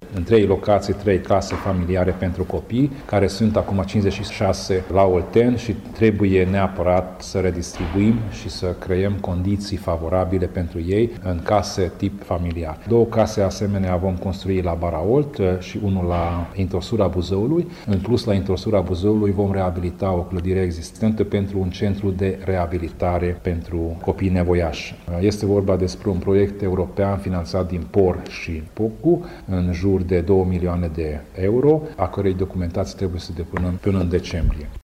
în 3 locații, 3 case familiare pentru copii, care sunt acum 56 la Olten și trebuie neapărat să redistribuim și să creăm condiții favorabile pentru ei în case tip familiar. 2 case asemenea vom construi la Baraolt și unul la introsura Buzăului. În plus, la introsura Buzăului vom reabilita o clădire existentă pentru un centru de reabilitare pentru copii nevoiași. Este vorba despre un proiect european finanțat din POR și POCU în jur de 2 milioane de euro, a cărei documentație trebuie să depunem până în decembrie.